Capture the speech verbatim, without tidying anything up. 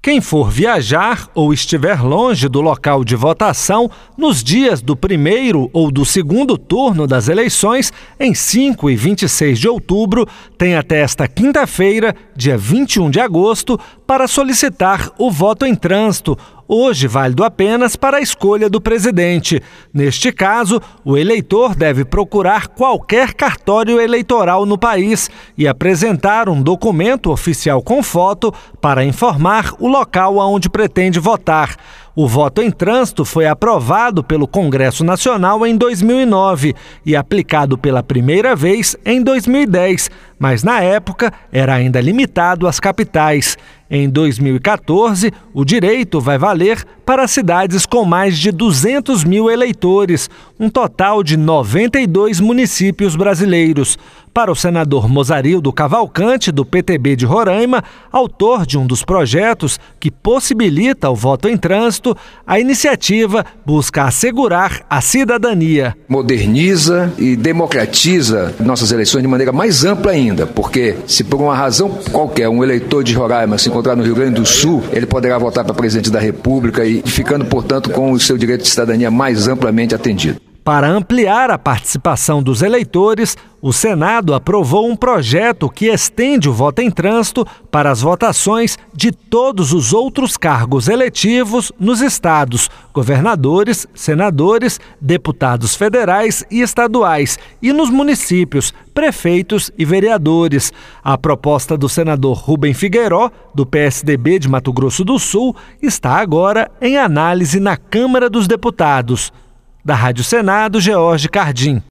Quem for viajar ou estiver longe do local de votação nos dias do primeiro ou do segundo turno das eleições, em cinco e vinte e seis de outubro, tem até esta quinta-feira, dia vinte e um de agosto, para solicitar o voto em trânsito, hoje válido apenas para a escolha do presidente. Neste caso, o eleitor deve procurar qualquer cartório eleitoral no país e apresentar um documento oficial com foto para informar o local aonde pretende votar. O voto em trânsito foi aprovado pelo Congresso Nacional em dois mil e nove e aplicado pela primeira vez em dois mil e dez, mas na época era ainda limitado às capitais. Em dois mil e quatorze, o direito vai valer para cidades com mais de duzentos mil eleitores, um total de noventa e dois municípios brasileiros. Para o senador Mozarildo Cavalcante, do P T B de Roraima, autor de um dos projetos que possibilita o voto em trânsito, a iniciativa busca assegurar a cidadania. Moderniza e democratiza nossas eleições de maneira mais ampla ainda, porque se por uma razão qualquer um eleitor de Roraima se encontrar no Rio Grande do Sul, ele poderá votar para presidente da República e ficando, portanto, com o seu direito de cidadania mais amplamente atendido. Para ampliar a participação dos eleitores, o Senado aprovou um projeto que estende o voto em trânsito para as votações de todos os outros cargos eletivos nos estados, governadores, senadores, deputados federais e estaduais, e nos municípios, prefeitos e vereadores. A proposta do senador Rubem Figueiró, do P S D B de Mato Grosso do Sul, está agora em análise na Câmara dos Deputados. Da Rádio Senado, George Cardim.